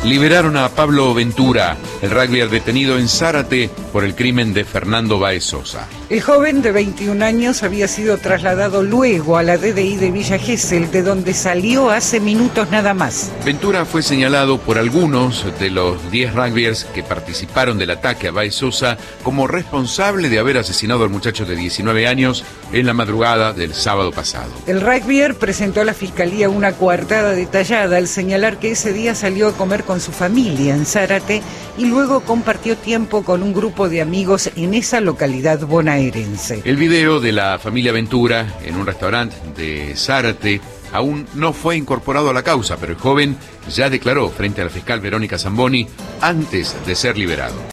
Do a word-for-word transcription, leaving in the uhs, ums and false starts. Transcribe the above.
Liberaron a Pablo Ventura, el rugbyer detenido en Zárate por el crimen de Fernando Báez Sosa. El joven de veintiún años había sido trasladado luego a la D D I de Villa Gesell, de donde salió hace minutos nada más. Ventura fue señalado por algunos de los diez rugbyers que participaron del ataque a Báez Sosa como responsable de haber asesinado al muchacho de diecinueve años en la madrugada del sábado pasado. El rugbyer presentó a la fiscalía una coartada detallada al señalar que ese día salió a comer con su familia en Zárate y luego compartió tiempo con un grupo de amigos en esa localidad bonaerense. El video de la familia Ventura en un restaurante de Zárate aún no fue incorporado a la causa, pero el joven ya declaró frente a la fiscal Verónica Zamboni antes de ser liberado.